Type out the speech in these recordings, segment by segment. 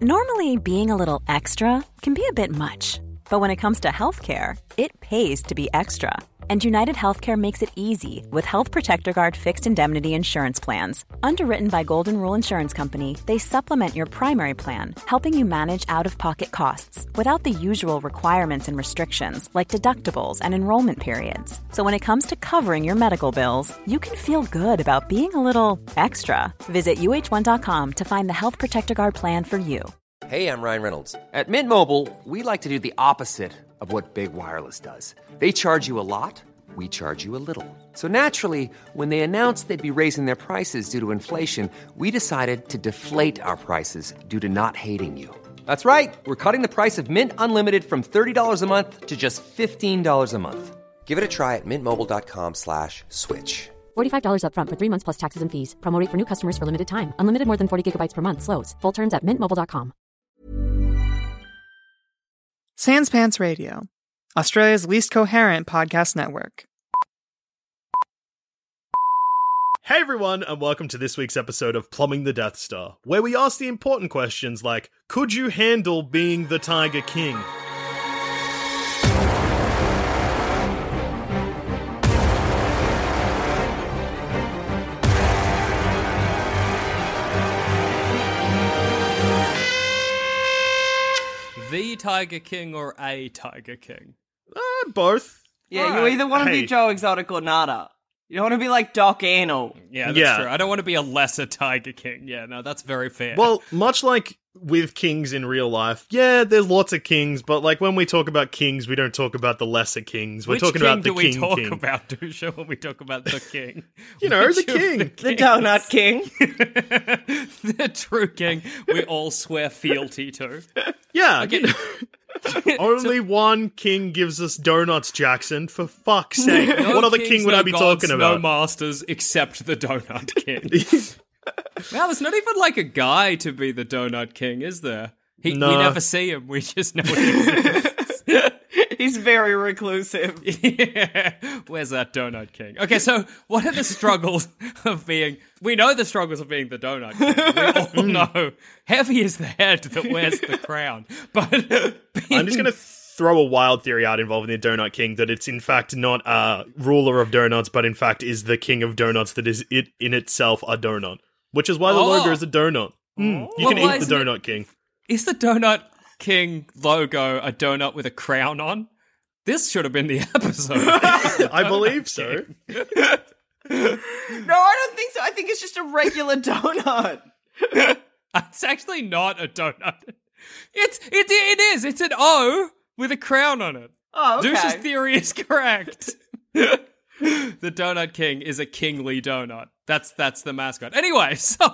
Normally, being a little extra can be a bit much, but when it comes to healthcare, it pays to be extra. And United Healthcare makes it easy with Health Protector Guard fixed indemnity insurance plans. Underwritten by Golden Rule Insurance Company, they supplement your primary plan, helping you manage out-of-pocket costs without the usual requirements and restrictions like deductibles and enrollment periods. So when it comes to covering your medical bills, you can feel good about being a little extra. Visit uh1.com to find the Health Protector Guard plan for you. Hey, I'm Ryan Reynolds. At Mint Mobile, we like to do the opposite of what Big Wireless does. They charge you a lot, we charge you a little. So naturally, when they announced they'd be raising their prices due to inflation, we decided to deflate our prices due to not hating you. That's right. We're cutting the price of Mint Unlimited from $30 a month to just $15 a month. Give it a try at mintmobile.com/switch. $45 up front for 3 months plus taxes and fees. Promo rate for new customers for limited time. Unlimited more than 40 gigabytes per month. Slows full terms at mintmobile.com. Sans Pants Radio, Australia's least coherent podcast network. Hey everyone, and welcome to this week's episode of Plumbing the Death Star, where we ask the important questions like, could you handle being the Tiger King? The Tiger King or a Tiger King? Both. Yeah, you either want to be Joe Exotic or nada. You don't want to be like Doc Antle. Yeah, that's true. I don't want to be a lesser Tiger King. Yeah, no, that's very fair. Well, much like with kings in real life, yeah, there's lots of kings, but like when we talk about kings, we don't talk about the lesser kings. We're talking about the king. Which king do we talk about, Dusha, when we talk about the king? You know, the king. The Donut King. The true king we all swear fealty to. Yeah. Okay. Only one king gives us donuts, Jackson, for fuck's sake. What other king would I be talking about? No masters except the Donut King. Wow, there's not even like a guy to be the Donut King, is there? We never see him, we just know he exists. He's very reclusive. Yeah. Where's that Donut King? Okay, so what are the struggles of being... We know the struggles of being the Donut King. We all know. Heavy is the head that wears the crown. But I'm just going to throw a wild theory out involving the Donut King, that it's in fact not a ruler of donuts, but in fact is the king of donuts that is it in itself a donut. Which is why the logo is a donut. You can eat the Donut King. Is the Donut King logo a donut with a crown on? This should have been the episode. I believe so. No, I don't think so. I think it's just a regular donut. It's actually not a donut. It is. It's an O with a crown on it. Oh, okay. Deuce's theory is correct. The Donut King is a kingly donut. That's the mascot. Anyway, so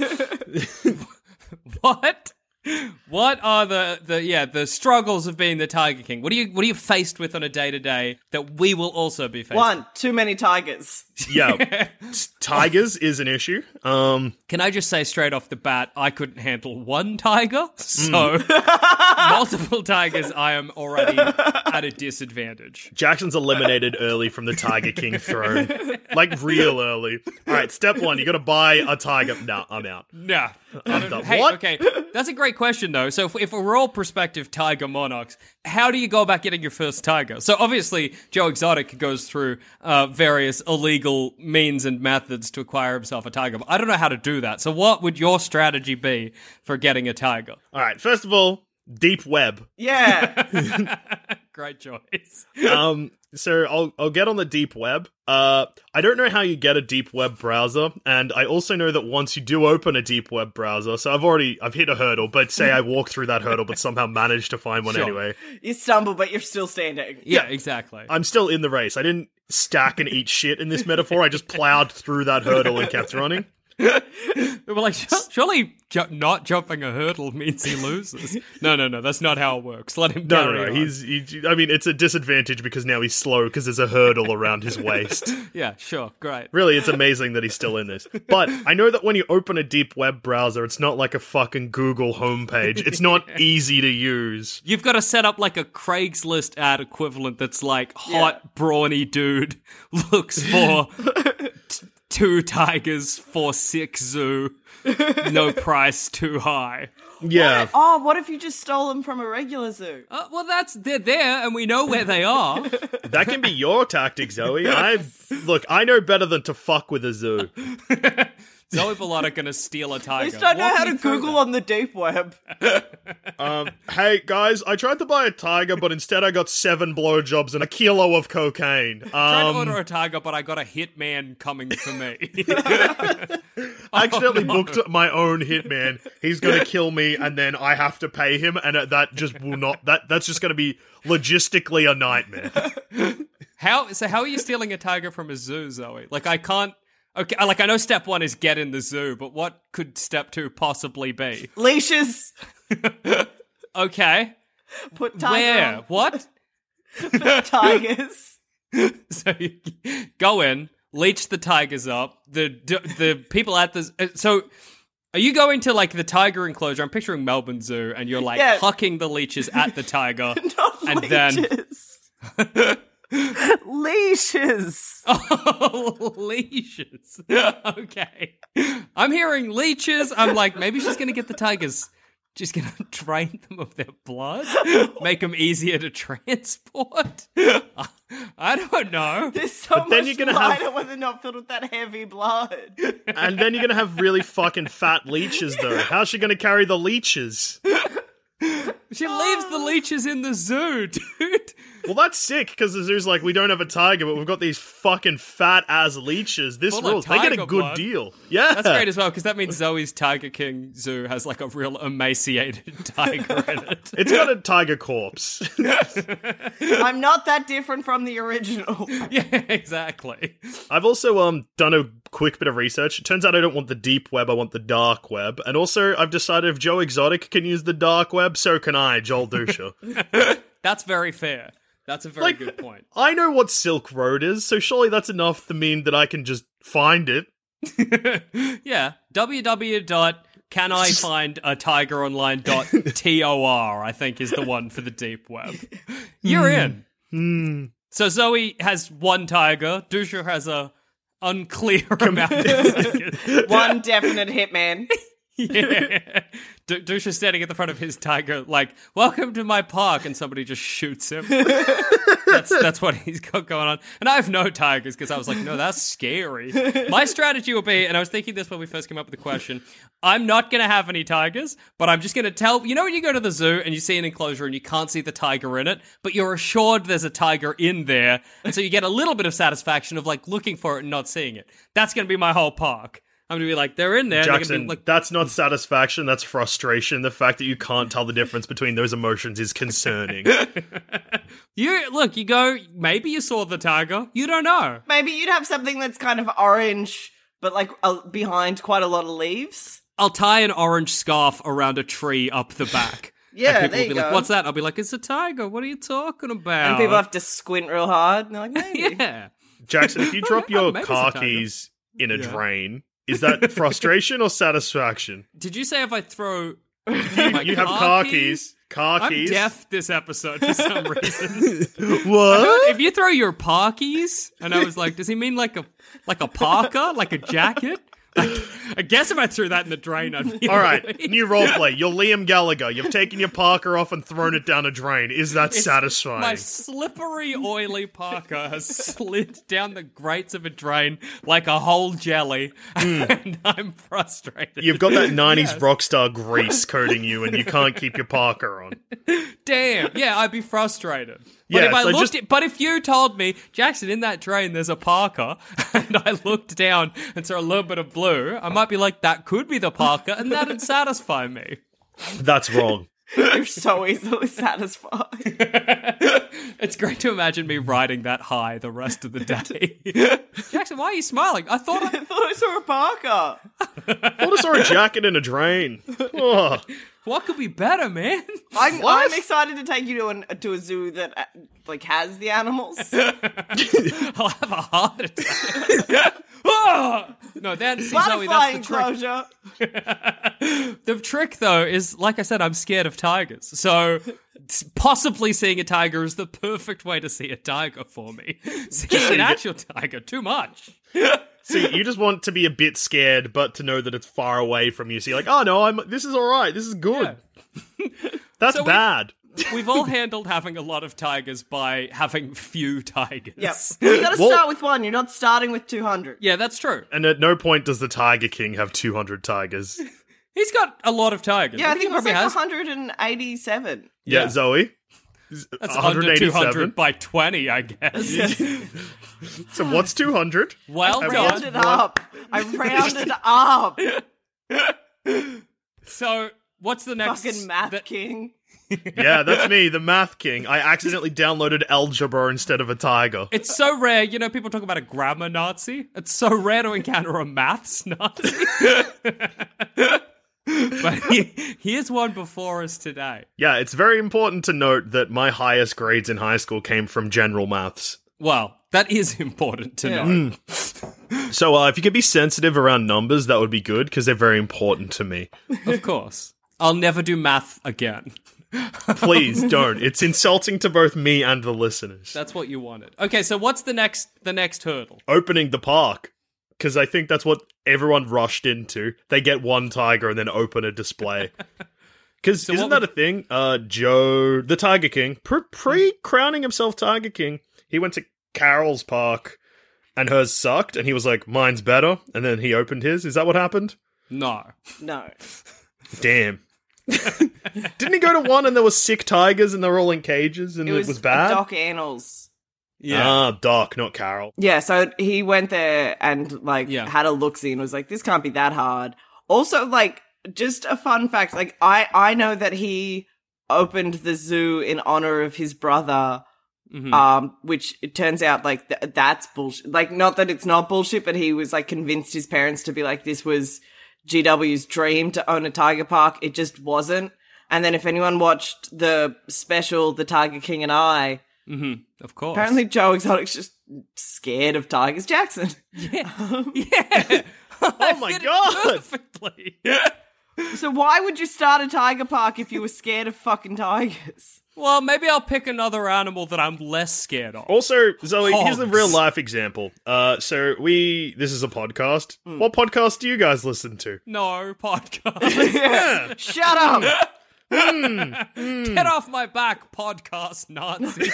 what are the struggles of being the Tiger King? What are you faced with on a day-to-day that we will also be faced with? One, too many tigers. Yeah. Tigers is an issue. Can I just say straight off the bat, I couldn't handle one tiger, so multiple tigers, I am already at a disadvantage. Jackson's eliminated early from the Tiger King throne. Like, real early. Alright, step one, you gotta buy a tiger. No, I'm out. Nah. I'm done. Hey, what? Okay, that's a great question, though. So if we're all prospective tiger monarchs, how do you go about getting your first tiger? So obviously, Joe Exotic goes through various illegal means and methods to acquire himself a tiger, but I don't know how to do that. So what would your strategy be for getting a tiger? Alright, first of all, deep web. Yeah. Great choice. So I'll get on the deep web. I don't know how you get a deep web browser, and I also know that once you do open a deep web browser, so I've hit a hurdle, but say I walk through that hurdle, but somehow managed to find one anyway. You stumble, but you're still standing. Yeah, exactly. I'm still in the race. I didn't stack and eat shit in this metaphor. I just plowed through that hurdle and kept running. We're like, surely not jumping a hurdle means he loses. No, that's not how it works. Let him carry on. I mean, it's a disadvantage because now he's slow because there's a hurdle around his waist. Yeah, sure, great. Really, it's amazing that he's still in this. But I know that when you open a deep web browser, it's not like a fucking Google homepage. It's not easy to use. You've got to set up like a Craigslist ad equivalent that's like, hot, brawny dude looks for... 2 tigers for 6 zoo, no price too high. Yeah. Oh, what if you just stole them from a regular zoo? Well, they're there, and we know where they are. That can be your tactic, Zoe. I know better than to fuck with a zoo. Zoe Bellotta gonna steal a tiger. At least I know Walk how me to through Google that. on the deep web. Hey, guys, I tried to buy a tiger, but instead I got 7 blowjobs and a kilo of cocaine. Tried to order a tiger, but I got a hitman coming for me. I accidentally booked my own hitman. He's gonna kill me, and then I have to pay him, and that just will not. That's just gonna be logistically a nightmare. How are you stealing a tiger from a zoo, Zoe? Like, I can't. Okay, like, I know step 1 is get in the zoo, but what could step 2 possibly be? Leashes. Okay. Put tiger Where? on. What? Tigers. So you go in, leech the tigers up. The people at the so are you going to like the tiger enclosure? I'm picturing Melbourne Zoo, and you're like hucking the leeches at the tiger, Not and leeches. Leashes. Oh, leashes. Okay, I'm hearing leeches. I'm like, maybe she's gonna get the tigers. She's gonna drain them of their blood, make them easier to transport. I don't know. There's so then much you're gonna lighter when they're not filled with that heavy blood. And then you're gonna have really fucking fat leeches, though. How's she gonna carry the leeches? She leaves the leeches in the zoo, dude. Well, that's sick, because the zoo's like, we don't have a tiger, but we've got these fucking fat-ass leeches. This Full of rules. They get a tiger good blood. deal. Yeah. That's great as well, because that means Zoe's Tiger King Zoo has like a real emaciated tiger in it. It's got a tiger corpse. I'm not that different from the original. Yeah, exactly. I've also done a quick bit of research. It turns out I don't want the deep web, I want the dark web. And also, I've decided if Joe Exotic can use the dark web, so can I, Joel Dusha. That's very fair. That's a very good point. I know what Silk Road is, so surely that's enough to mean that I can just find it. Yeah, www.canifindatigeronline.tor, I think, is the one for the deep web. You're in. So Zoe has one tiger. Dusha has a unclear amount of tigers. One definite hitman. Yeah. Dusha's standing at the front of his tiger like, welcome to my park, and somebody just shoots him. That's what he's got going on. And I have no tigers because I was like, no, that's scary. My strategy will be, and I was thinking this when we first came up with the question, I'm not going to have any tigers, but I'm just going to tell, you know when you go to the zoo and you see an enclosure and you can't see the tiger in it, but you're assured there's a tiger in there, and so you get a little bit of satisfaction of like looking for it and not seeing it. That's going to be my whole park. I'm going to be like, they're in there. And Jackson, they're gonna be like, that's not satisfaction, that's frustration. The fact that you can't tell the difference between those emotions is concerning. you go, maybe you saw the tiger. You don't know. Maybe you'd have something that's kind of orange, but like behind quite a lot of leaves. I'll tie an orange scarf around a tree up the back. Yeah, and people there will you be like, go. what's that? I'll be like, it's a tiger. What are you talking about? And people have to squint real hard. And they're like, maybe. Yeah. Jackson, if you drop your Maybe it's a car tiger. keys in a drain, is that frustration or satisfaction? Did you say if I throw my You have car keys. Car I'm keys. deaf this episode for some reason. What? If you throw your parkies, and I was like, does he mean like a parka, like a jacket? I guess if I threw that in the drain, I'd be All right, annoyed. new roleplay. You're Liam Gallagher. You've taken your parker off and thrown it down a drain. Is that satisfying? My slippery, oily parka has slid down the grates of a drain like a whole jelly, and I'm frustrated. You've got that 90s rock star grease coating you, and you can't keep your parker on. Damn, yeah, I'd be frustrated. But Yeah, if I so looked just- but if you told me, Jackson, in that drain there's a parka, and I looked down and saw a little bit of blue, I might be like, that could be the parka, and that'd satisfy me. That's wrong. You're so easily satisfied. It's great to imagine me riding that high the rest of the day. Jackson, why are you smiling? I thought I thought I saw a parka. I thought I saw a jacket in a drain. Oh. what could be better, man? I'm excited to take you to a zoo that like has the animals. I'll have a heart attack. Oh! No, that see, Zoe, Butterfly that's the trick. enclosure. The trick, though, is, like I said, I'm scared of tigers. So, possibly seeing a tiger is the perfect way to see a tiger for me. Seeing an actual tiger, too much. See, you just want to be a bit scared, but to know that it's far away from you. So you're like, oh no, this is all right. This is good. Yeah. That's So bad. We've all handled having a lot of tigers by having few tigers. Yep. You gotta Well- start with one. You're not starting with 200. Yeah, that's true. And at no point does the Tiger King have 200 tigers. He's got a lot of tigers. Yeah, I think think it was he like probably has. 187. Yeah, Zoe? That's under 200 187. by 20, I guess. So what's 200? Well And done. Rounded up. I rounded up. So, what's the next? Fucking math king. Yeah, that's me, the Math King. I accidentally downloaded algebra instead of a tiger. It's so rare, you know, people talk about a grammar Nazi. It's so rare to encounter a maths Nazi. But here's one before us today. Yeah, it's very important to note that my highest grades in high school came from general maths. Well, that is important to know. So if you could be sensitive around numbers, that would be good, because they're very important to me. Of course. I'll never do math again. Please don't. It's insulting to both me and the listeners. That's what you wanted. Okay, so what's the next hurdle? Opening the park, because I think that's what everyone rushed into. They get one tiger and then open a display. Because isn't that a thing? Joe, the Tiger King, pre-crowning himself Tiger King, he went to Carol's park and hers sucked, and he was like, mine's better, and then he opened his. Is that what happened? No. No. Damn. Didn't he go to one and there were sick tigers and they were all in cages and it was bad? Doc Annals. Yeah. Ah, Doc, not Carol. Yeah, so he went there and, Yeah. had a look-see and was like, this can't be that hard. Also, just a fun fact, I know that he opened the zoo in honor of his brother, which it turns out, that's bullshit. Not that it's not bullshit, but he was, convinced his parents to be like, this was GW's dream to own a tiger park. It just wasn't. And then if anyone watched the special, The Tiger King and I, Of course. apparently Joe Exotic's just scared of tigers. Jackson. Yeah. Oh my god! Perfectly. So why would you start a tiger park if you were scared of fucking tigers? Well, maybe I'll pick another animal that I'm less scared of. Also, Zoe, here's a Hogs. real life example. This is a podcast. What podcast do you guys listen to? No podcast. Yeah. Shut up! Get off my back, podcast Nazi.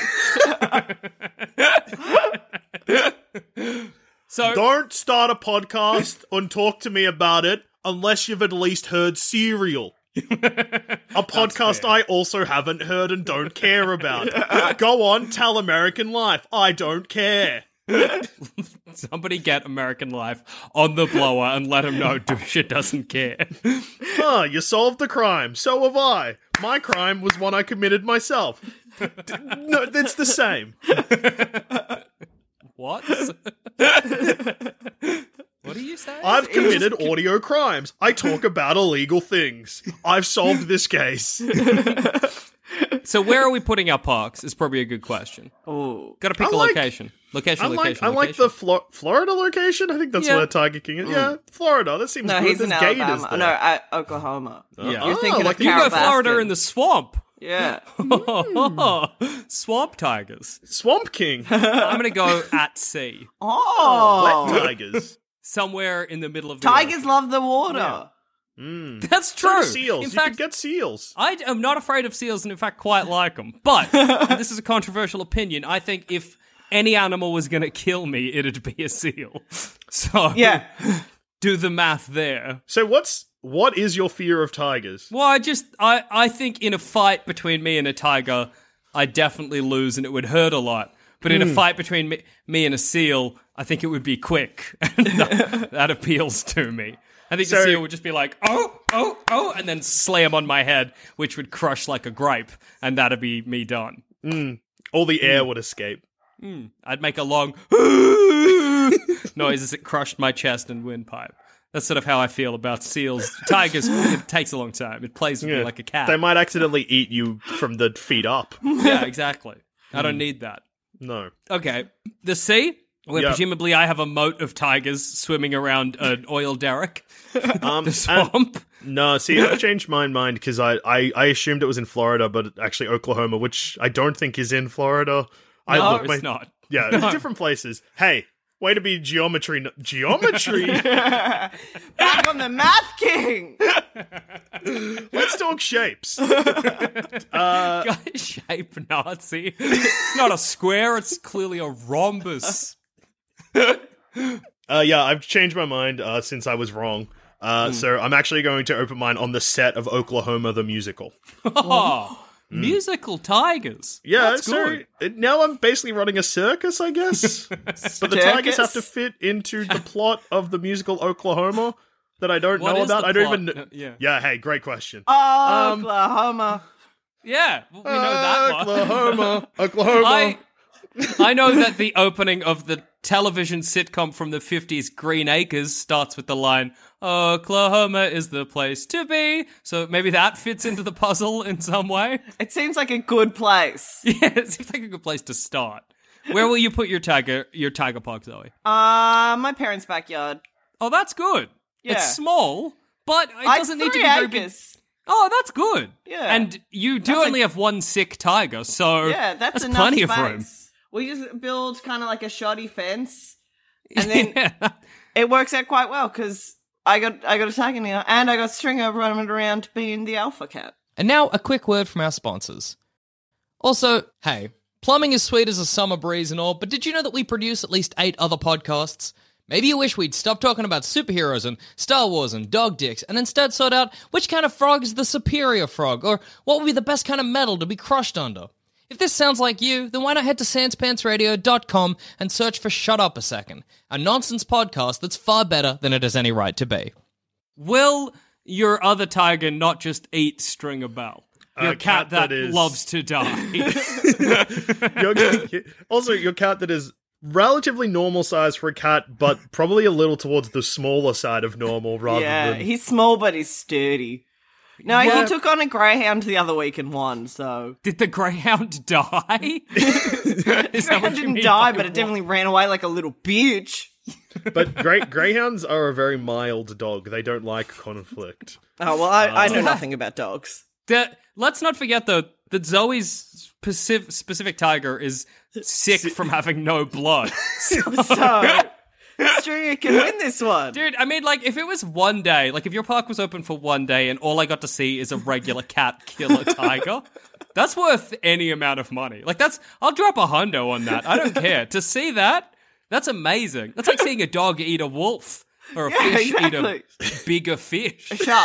So Don't start a podcast and talk to me about it unless you've at least heard Serial. A podcast I also haven't heard and don't care about. Go on, tell American Life. I don't care. somebody get American Life on the blower and let him know Dusha doesn't care. You solved the crime. So have I. My crime was one I committed myself. No, it's the same. What? What are you saying? I've committed audio crimes. I talk about illegal things. I've solved this case. So where are we putting our parks is probably a good question. Oh, Got to pick I a like- location. I Location. like the Florida location. I think that's Yeah. where Tiger King is. Yeah, Florida. That seems no, good. he's in There's gators Alabama. there. No, Oklahoma. Yeah. You're thinking like of You Carol go Florida Baskin. in the swamp. Yeah. Swamp tigers. Swamp King. I'm going to go at sea. Oh, Wet tigers. Somewhere in the middle of the tigers ocean. love the water. That's So do true. seals. In You fact, could get seals. I am not afraid of seals and in fact quite like them. But this is a controversial opinion. I think if any animal was going to kill me, it'd be a seal. So Yeah. do the math there. So what is your fear of tigers? Well, I think in a fight between me and a tiger, I'd definitely lose and it would hurt a lot. But in a fight between me and a seal, I think it would be quick. And that appeals to me. I think the So- seal would just be like, oh, and then slam on my head, which would crush like a grape, and that'd be me done. All the air would escape. I'd make a long noise as it crushed my chest and windpipe. That's sort of how I feel about seals. Tigers, it takes a long time. It plays with me like a cat. They might accidentally eat you from the feet up. Yeah, exactly. I don't need that. No. Okay, the sea, where Yep. presumably I have a moat of tigers swimming around an oil derrick. And- The swamp. No, see, I've changed my mind because I assumed it was in Florida, but actually Oklahoma, which I don't think is in Florida. No, it's not. Yeah, No. different places. Hey, Way to be geometry. Back on the Math King. Let's talk shapes. Shape Nazi. It's not a square, it's clearly a rhombus. Yeah, I've changed my mind since I was wrong. So I'm actually going to open mine on the set of Oklahoma the Musical. Musical tigers. Yeah, That's good. Now I'm basically running a circus, I guess. But the tigers have to fit into the plot of the musical Oklahoma that I don't What know is about. the I don't plot? even. Yeah. Hey, great question. Oklahoma. Yeah, we know that one. Oklahoma. I know that the opening of the television sitcom from the 50s, Green Acres, starts with the line, Oklahoma is the place to be. So maybe that fits into the puzzle in some way. It seems like a good place. Yeah, it seems like a good place to start. Where will you put your tiger park, Zoe? My parents' backyard. Oh, that's good. Yeah. It's small, but it doesn't need to be 3 very big. acres. Oh, that's good. Yeah. And you do That's only have one sick tiger, so Yeah, that's enough plenty space. of room. We just build kind of like a shoddy fence, and then Yeah. it works out quite well because I got a tiger now, and I got Stringer running around being the alpha cat. And now a quick word from our sponsors. Also, hey, plumbing is sweet as a summer breeze and all, but did you know that we produce at least 8 other podcasts? Maybe you wish we'd stop talking about superheroes and Star Wars and dog dicks and instead sort out which kind of frog is the superior frog, or what would be the best kind of metal to be crushed under. If this sounds like you, then why not head to sanspantsradio.com and search for Shut Up a Second, a nonsense podcast that's far better than it has any right to be. Will your other tiger not just eat Stringer Bell? Your cat that loves to die. Your cat that is relatively normal size for a cat, but probably a little towards the smaller side of normal rather than... He's small but he's sturdy. No, he took on a greyhound the other week and won, so... Did the greyhound die? The greyhound didn't die, but it definitely ran away like a little bitch. But greyhounds are a very mild dog. They don't like conflict. Oh, well, I know nothing about dogs. Let's not forget, though, that Zoe's specific tiger is sick from having no blood. So... Stringer can win this one. Dude, I mean, like, if it was one day, like, if your park was open for one day and all I got to see is a regular cat kill a tiger, that's worth any amount of money. Like, I'll drop a hundo on that. I don't care. To see that, that's amazing. That's like seeing a dog eat a wolf. Or a fish eat a bigger fish. A shark.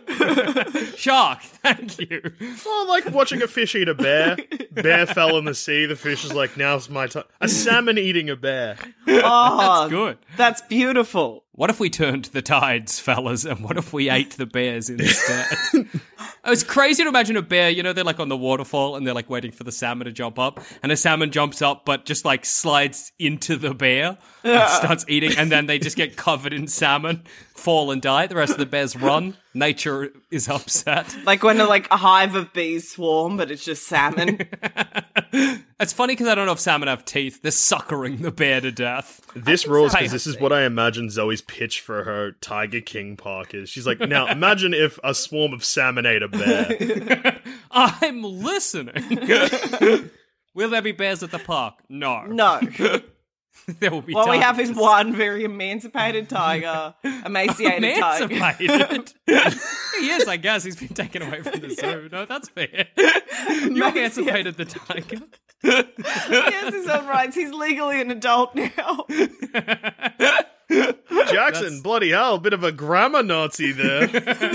Shark, thank you. Oh, like watching a fish eat a bear. Bear fell in the sea. The fish is like, now's my time. A salmon eating a bear. Oh, That's good. That's beautiful. What if we turned the tides, fellas, and what if we ate the bears instead? It's crazy to imagine a bear, you know, they're like on the waterfall and they're like waiting for the salmon to jump up, and a salmon jumps up but just like slides into the bear and starts eating, and then they just get covered in salmon, fall and die. The rest of the bears run. Nature is upset. Like when a hive of bees swarm, but it's just salmon. It's funny because I don't know if salmon have teeth. They're suckering the bear to death. This rules because this is what I imagine Zoe's pitch for her Tiger King park is. She's like, now imagine if a swarm of salmon ate a bear. I'm listening. Will there be bears at the park? No. No. There will be What we have tigers. is one very emancipated tiger, emaciated tiger. Emancipated. He is, I guess. He's been taken away from the zoo. No, that's fair. You emancipated the tiger. He has his own rights. He's legally an adult now. Jackson, bloody hell, bit of a grammar Nazi there.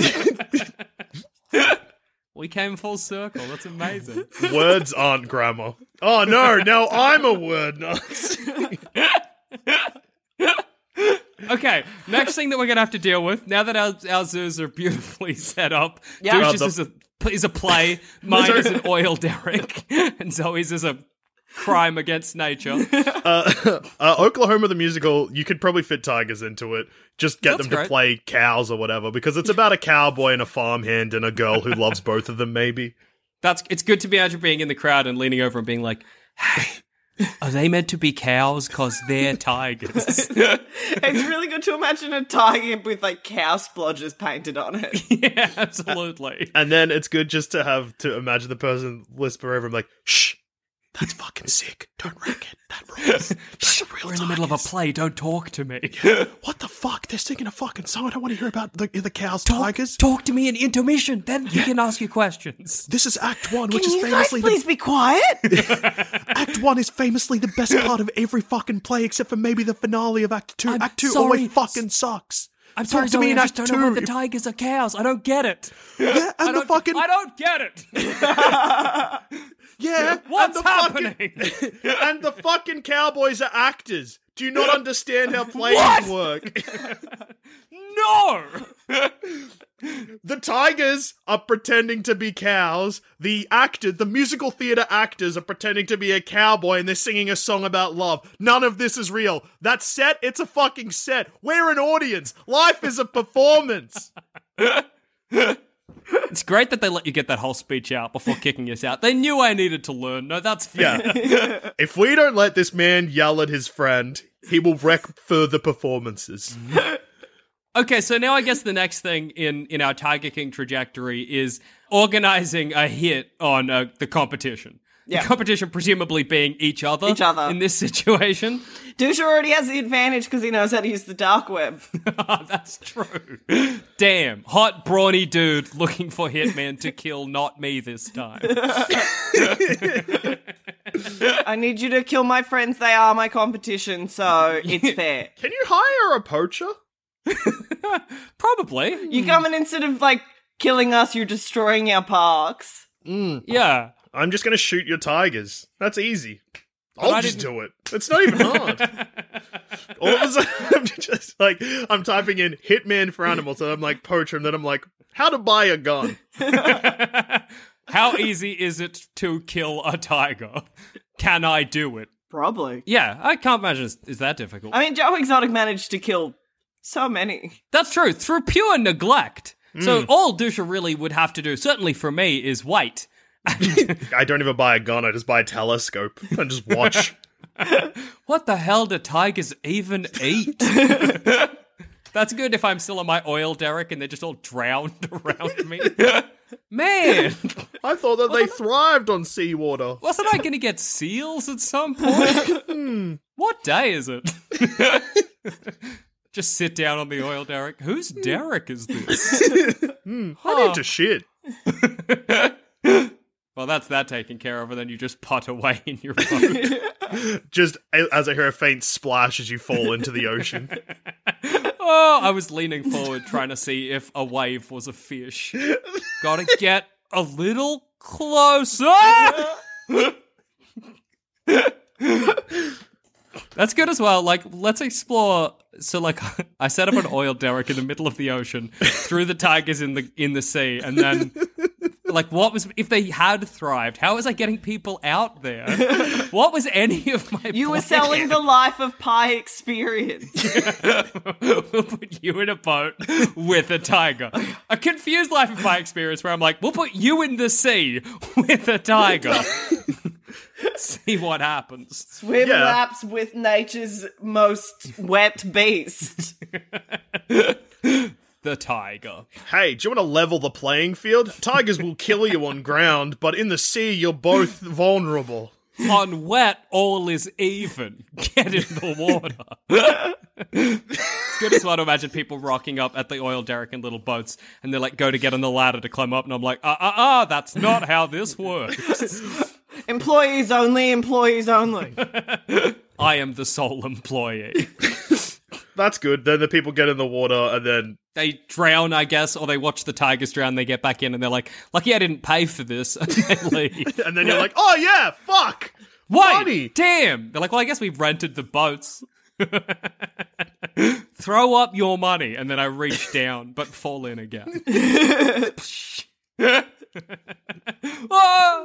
We came full circle. That's amazing. Words aren't grammar. Oh no, now I'm a word Nazi. Okay, next thing that we're going to have to deal with, now that our zoos are beautifully set up, Yeah. Douche's is a play, mine is an oil derrick, and Zoe's is a crime against nature. Oklahoma the musical, you could probably fit tigers into it. Just get That's them to great. play cows or whatever, because it's about a cowboy and a farmhand and a girl who loves both of them, maybe. It's good to be imagine being in the crowd and leaning over and being like, hey, are they meant to be cows? Because they're tigers. It's really good to imagine a tiger with cow splodges painted on it. Yeah, absolutely. And then it's good just to imagine the person whisper over him like, shh, That's fucking sick. Don't wreck it. That rules. We're in the middle of a play. Don't talk to me. What the fuck? They're singing a fucking song. I don't want to hear about the cows, tigers. Talk to me in intermission. Then you can ask your questions. This is Act 1, which Can is you guys famously please be quiet? Act 1 is famously the best part of every fucking play, except for maybe the finale of Act 2. I'm Act 2 sorry. always fucking sucks. I'm sorry, Talk to me Zoe, in I Act just don't know 2. what the tigers are cows. I don't get it. Yeah, and the fucking... I don't get it. Yeah, What's and the happening? And the fucking cowboys are actors. Do you not understand how plays work? No! The tigers are pretending to be cows. The musical theater actors are pretending to be a cowboy, and they're singing a song about love. None of this is real. That set, it's a fucking set. We're an audience. Life is a performance. It's great that they let you get that whole speech out before kicking us out. They knew I needed to learn. No, that's fair. Yeah. If we don't let this man yell at his friend, he will wreck further performances. Okay, so now I guess the next thing in our Tiger King trajectory is organizing a hit on the competition. Yeah. The competition presumably being each other. In this situation. Dusha already has the advantage because he knows how to use the dark web. That's true. Damn. Hot, brawny dude looking for Hitman to kill not me this time. I need you to kill my friends. They are my competition, so it's fair. Can you hire a poacher? Probably. You come in instead of, like, killing us, you're destroying our parks. Yeah. I'm just going to shoot your tigers. That's easy. I I'll just do it. It's not even hard. All of a sudden, I'm typing in Hitman for animals, and I'm like, poacher, and then I'm like, how to buy a gun. How easy is it to kill a tiger? Can I do it? Probably. Yeah, I can't imagine it's that difficult. I mean, Joe Exotic managed to kill so many. That's true, through pure neglect. So all Dusha really would have to do, certainly for me, is wait. I don't even buy a gun, I just buy a telescope and just watch. What the hell do tigers even eat? That's good if I'm still on my oil derrick and they're just all drowned around me. Man! I thought that they thrived on seawater. Wasn't I going to get seals at some point? What day is it? Just sit down on the oil derrick. Whose derrick is this? I need to shit. Well, that's that taken care of, and then you just putt away in your boat. Just as I hear a faint splash as you fall into the ocean. Oh, I was leaning forward trying to see if a wave was a fish. Gotta get a little closer! That's good as well. Like, let's explore. So, like, I set up an oil derrick in the middle of the ocean, threw the tigers in the sea, and then, like, what was if they had thrived? How was I getting people out there? What was any of my? You were plan? selling the Life of Pi experience. We'll put you in a boat with a tiger. A confused Life of Pi experience where I'm like, we'll put you in the sea with a tiger. See what happens. Swim laps with nature's most wet beast. The tiger. Hey, do you want to level the playing field? Tigers will kill you on ground, but in the sea, you're both vulnerable. On wet, all is even. Get in the water. It's good as well to imagine people rocking up at the oil derrick in little boats, and they're like, go to get on the ladder to climb up, and I'm like, that's not how this works. Employees only, employees only. I am the sole employee. That's good. Then the people get in the water, and then They drown, I guess, or they watch the tigers drown, they get back in, and they're like, lucky I didn't pay for this, and they leave. and then you're like, oh yeah, fuck! Wait, Money! damn! They're like, well, I guess we've rented the boats. Throw up your money, and then I reach down, but fall in again. Ah!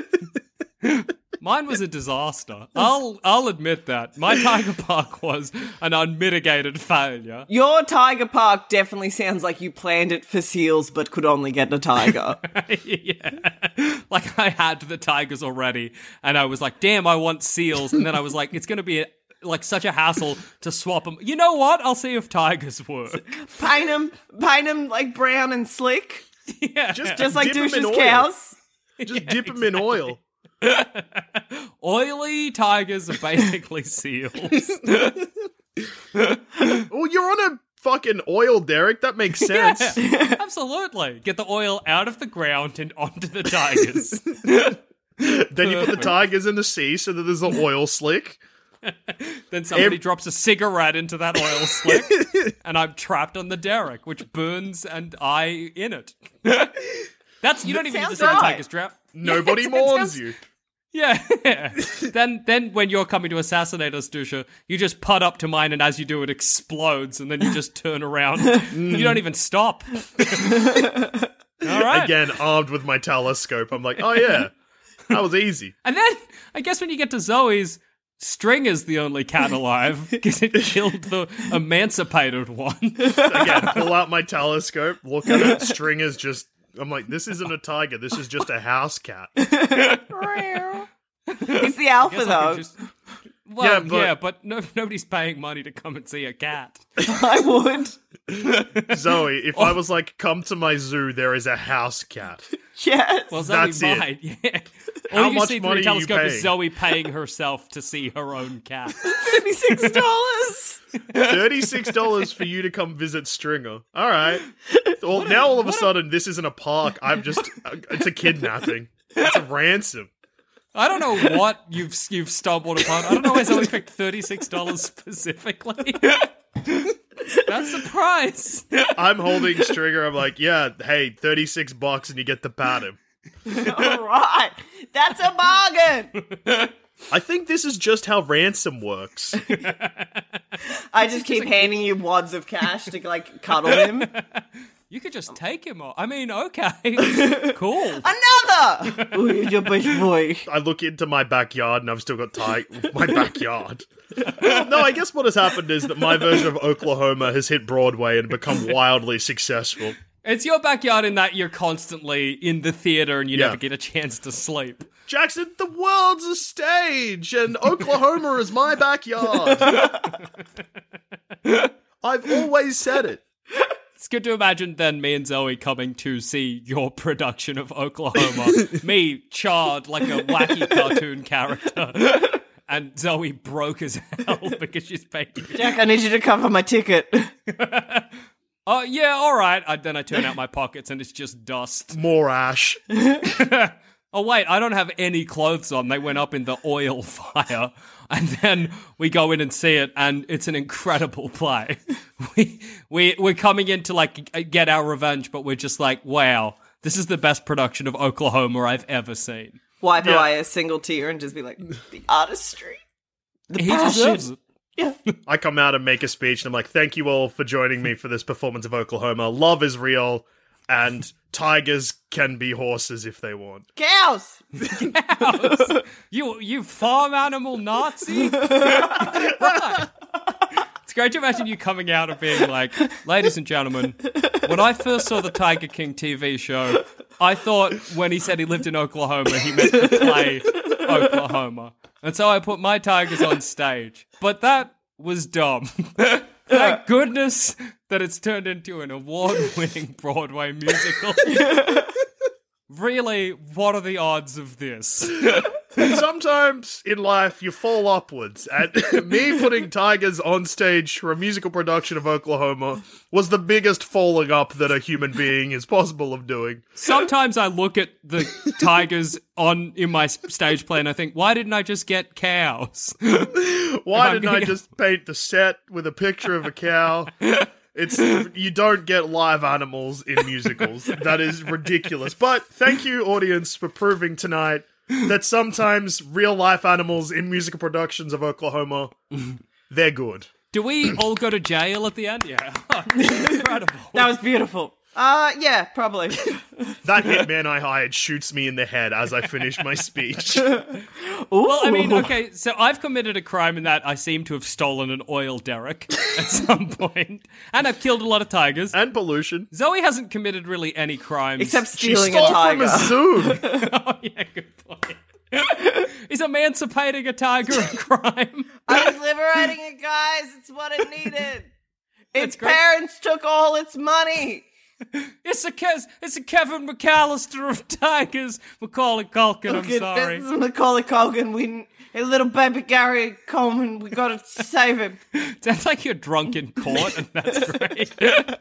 Mine was a disaster. I'll admit that. My Tiger Park was an unmitigated failure. Your Tiger Park definitely sounds like you planned it for seals but could only get a tiger. Yeah. Like, I had the tigers already, and I was like, damn, I want seals. And then I was like, it's going to be such a hassle to swap them. You know what? I'll see if tigers work. Paint them like brown and slick. Yeah. Just like dip 'em in Dusha's oil. cows. Just dip them in oil. Oily tigers are basically seals. Well, you're on a fucking oil derrick. That makes sense. Yeah, absolutely. Get the oil out of the ground and onto the tigers. Then you put the tigers in the sea so that there's an oil slick. Then somebody drops a cigarette into that oil slick, and I'm trapped on the derrick, which burns and I in it. You don't even need to see the tiger's trap. Nobody mourns you. Yeah. Then when you're coming to assassinate us, Dusha, you just putt up to mine, and as you do, it explodes, and then you just turn around. You don't even stop. All right. Again, armed with my telescope, I'm like, oh yeah, that was easy. And then, I guess when you get to Zoe's, Stringer's the only cat alive, because it killed the emancipated one. Again, pull out my telescope, look at it, Stringer's just... I'm like, this isn't a tiger, this is just a house cat. He's the alpha, though. But nobody's paying money to come and see a cat. I would. Zoe, if I was like, come to my zoo, there is a house cat. Yes. Well, Zoe That's might, yeah. How All you much see through money the are you telescope is paying? Zoe paying herself to see her own cat. $36. $36 for you to come visit Stringer. All right. Well, now all of a sudden, this isn't a park. It's a kidnapping. It's a ransom. I don't know what you've stumbled upon. I don't know why Zoe picked $36 specifically. That's the price. I'm holding Stringer. I'm like, yeah, hey, $36 and you get to pat him. All right. That's a bargain. I think this is just how ransom works. I just keep handing you wads of cash to, like, cuddle him. You could just take him off. I mean, okay. Cool. Another! Oh, you're your best boy. I look into my backyard and I've still got my backyard. No, I guess what has happened is that my version of Oklahoma has hit Broadway and become wildly successful. It's your backyard in that you're constantly in the theater and you never get a chance to sleep. Jackson, the world's a stage and Oklahoma is my backyard. I've always said it. It's good to imagine then me and Zoe coming to see your production of Oklahoma. Me charred like a wacky cartoon character. And Zoe broke as hell because she's paying you. Jack, I need you to cover my ticket. Oh, yeah, all right. Then I turn out my pockets and it's just dust. More ash. Oh, wait, I don't have any clothes on. They went up in the oil fire. And then we go in and see it, and it's an incredible play. We're coming in to, like, get our revenge, but we're just like, wow, this is the best production of Oklahoma I've ever seen. Wipe away a single tear and just be like, the artistry. The He passion. deserves it. Yeah. I come out and make a speech, and I'm like, thank you all for joining me for this performance of Oklahoma. Love is real, and tigers can be horses if they want. Cows! Cows! You farm animal Nazi? Right. It's great to imagine you coming out and being like, ladies and gentlemen, when I first saw the Tiger King TV show, I thought when he said he lived in Oklahoma, he meant to play Oklahoma. And so I put my tigers on stage. But that was dumb. Thank goodness that it's turned into an award-winning Broadway musical. Really, what are the odds of this? Sometimes in life you fall upwards, and me putting tigers on stage for a musical production of Oklahoma was the biggest falling up that a human being is possible of doing. Sometimes I look at the tigers in my stage play and I think, why didn't I just get cows? Why didn't I just paint the set with a picture of a cow? You don't get live animals in musicals. That is ridiculous. But thank you, audience, for proving tonight that sometimes real life animals in musical productions of Oklahoma, they're good. Do we all go to jail at the end? Yeah. Incredible. That was beautiful. Yeah, probably. That hitman I hired shoots me in the head as I finish my speech. Well, I mean, okay, so I've committed a crime in that I seem to have stolen an oil derrick at some point, and I've killed a lot of tigers. And pollution. Zoe hasn't committed really any crimes. Except She stealing stole a tiger. from a zoo. Oh, yeah, good point. Is emancipating a tiger a crime? I was liberating it, guys. It's what it needed. Its great. parents took all its money. It's a Kevin McAllister of Tigers. Macaulay Culkin, I'm sorry. This is Macaulay Culkin. A little baby Gary Coleman, we gotta save him. Sounds like you're drunk in court, and that's great.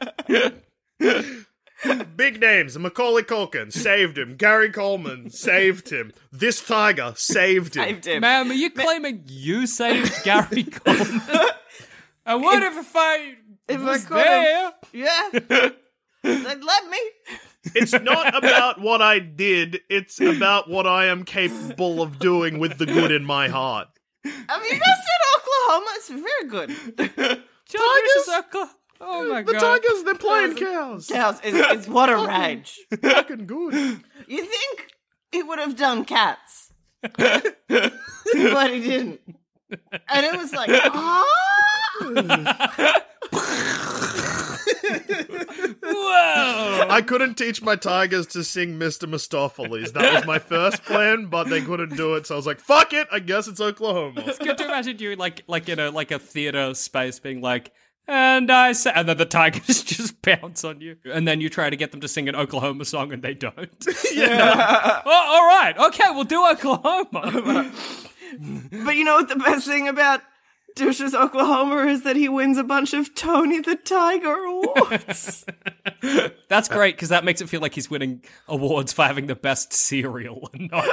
Big names. Macaulay Culkin saved him. Gary Coleman saved him. This tiger saved him. Saved him. Ma'am, are you claiming you saved Gary Coleman? I would if I was there. Yeah. Then let me. It's not about what I did. It's about what I am capable of doing with the good in my heart. I mean, you guys said Oklahoma. It's very good. Tigers? Oh my god. The Tigers, they're playing cows. Cows, it's what a rage. Fucking good. You think he would have done cats, but he didn't. And it was like, Whoa! I couldn't teach my Tigers to sing Mr. Mistopheles. That was my first plan, but they couldn't do it, so I was like, fuck it, I guess it's Oklahoma. It's good to imagine you like in a theater space being like, and then the Tigers just bounce on you, and then you try to get them to sing an Oklahoma song, and they don't. Yeah. Oh, all right, okay, we'll do Oklahoma. But you know what the best thing about Douche's Oklahoma is that he wins a bunch of Tony the Tiger awards. That's great, because that makes it feel like he's winning awards for having the best cereal and not.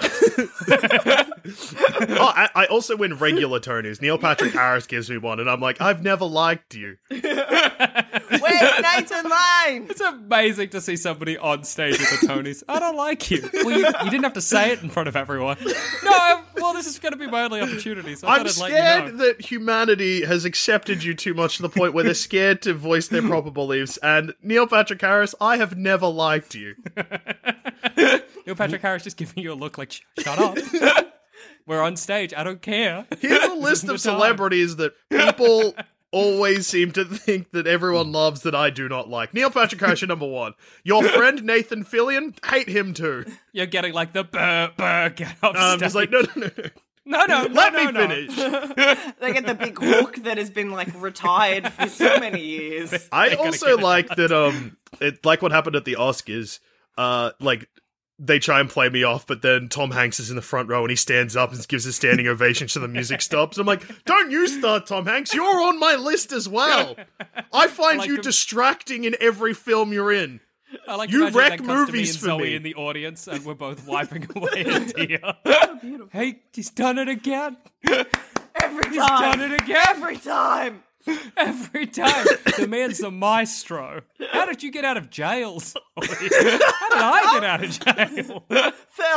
I also win regular Tonys. Neil Patrick Harris gives me one, and I'm like, I've never liked you. Where's Nathan Lane? It's amazing to see somebody on stage with the Tonys. I don't like you. Well, you didn't have to say it in front of everyone. No, well, this is going to be my only opportunity, so I I'm thought I'd let scared you know. that humanity has accepted you too much to the point where they're scared to voice their proper beliefs. And Neil Patrick Harris, I have never liked you. Neil Patrick Harris just giving you a look like, shut up. We're on stage. I don't care. Here's a list of celebrities that people always seem to think that everyone loves that I do not like. Neil Patrick Harris, you're number one. Your friend Nathan Fillion, hate him too. You're getting like the burr, get off stage. Just like, no. Let me finish. They get the big hook that has been like retired for so many years. I also like that. Like what happened at the Oscars. Like they try and play me off, but then Tom Hanks is in the front row and he stands up and gives a standing ovation so the music stops. I'm like, don't you start, Tom Hanks. You're on my list as well. I find you distracting in every film you're in. I like you wreck movies movies for Zoe me in the audience, and we're both wiping away a tear. Hey, he's done it again. Every time. He's done it again. Every time. Every time. The man's the maestro. How did you get out of jail, Zoe? How did I get out of jail?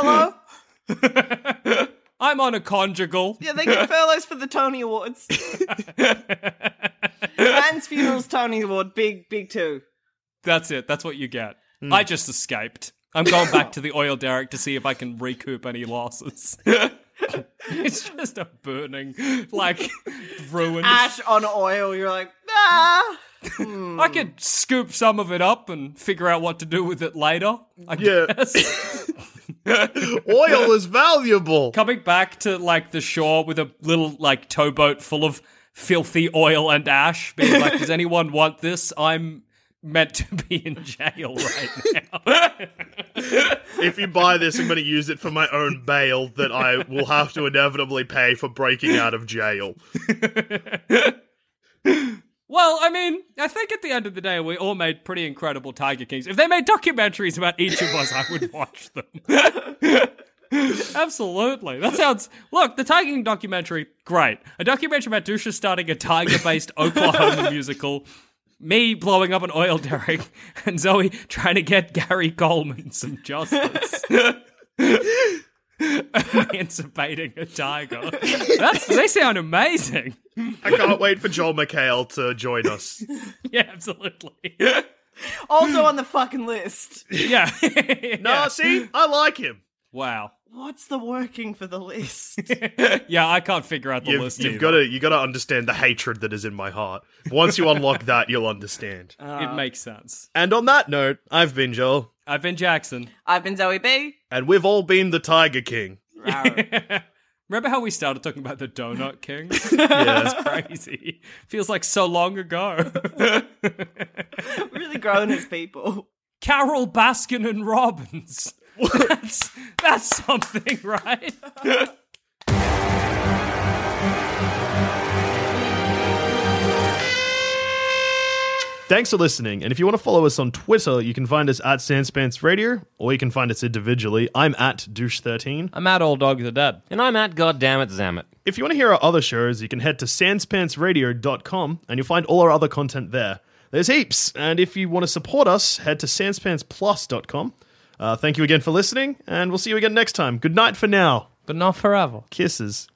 Fellow. I'm on a conjugal. Yeah, they get fellows for the Tony Awards. Man's Funeral's Tony Award, big too. That's it. That's what you get. I just escaped. I'm going back to the oil derrick to see if I can recoup any losses. It's just a burning, like, ruined... Ash on oil, you're like, ah! I could scoop some of it up and figure out what to do with it later, I guess. Oil is valuable. Coming back to, like, the shore with a little, like, towboat full of filthy oil and ash, being like, does anyone want this? I'm meant to be in jail right now. If you buy this, I'm going to use it for my own bail that I will have to inevitably pay for breaking out of jail. Well, I mean, I think at the end of the day, we all made pretty incredible Tiger Kings. If they made documentaries about each of us, I would watch them. Absolutely. That sounds... Look, the Tiger King documentary, great. A documentary about Dusha starting a tiger-based Oklahoma musical, me blowing up an oil derrick, and Zoe trying to get Gary Coleman some justice. Emancipating a tiger. They sound amazing. I can't wait for Joel McHale to join us. Yeah, absolutely. Also on the fucking list. Yeah. No, see? I like him. Wow. What's the working for the list? Yeah, I can't figure out the list You've either. got to understand the hatred that is in my heart. Once you unlock that, you'll understand. It makes sense. And on that note, I've been Joel. I've been Jackson. I've been Zoe B. And we've all been the Tiger King. Remember how we started talking about the Donut King? Yeah. That's crazy. Feels like so long ago. Really grown as people. Carol Baskin and Robbins. That's something, right? Thanks for listening, and if you want to follow us on Twitter, you can find us at Sanspants Radio, or you can find us individually. I'm at Douche13. I'm at Old Dogs Are Dead. And I'm at Goddammit. If you want to hear our other shows, you can head to sanspantsradio.com, and you'll find all our other content there. There's heaps, and if you want to support us, head to sanspantsplus.com. Thank you again for listening, and we'll see you again next time. Good night for now. But not forever. Kisses.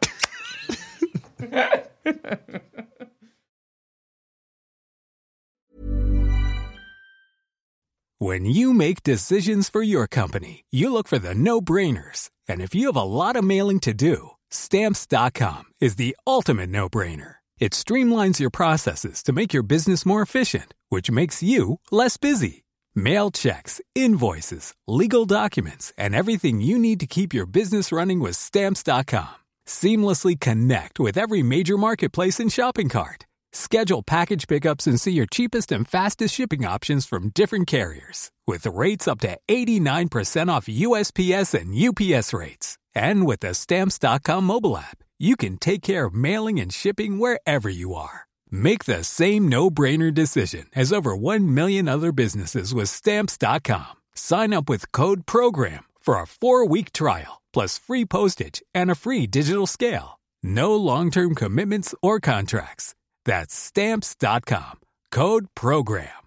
When you make decisions for your company, you look for the no-brainers. And if you have a lot of mailing to do, Stamps.com is the ultimate no-brainer. It streamlines your processes to make your business more efficient, which makes you less busy. Mail checks, invoices, legal documents, and everything you need to keep your business running with Stamps.com. Seamlessly connect with every major marketplace and shopping cart. Schedule package pickups and see your cheapest and fastest shipping options from different carriers, with rates up to 89% off USPS and UPS rates. And with the Stamps.com mobile app, you can take care of mailing and shipping wherever you are. Make the same no-brainer decision as over 1 million other businesses with Stamps.com. Sign up with code PROGRAM for a 4-week trial, plus free postage and a free digital scale. No long-term commitments or contracts. That's Stamps.com. Code PROGRAM.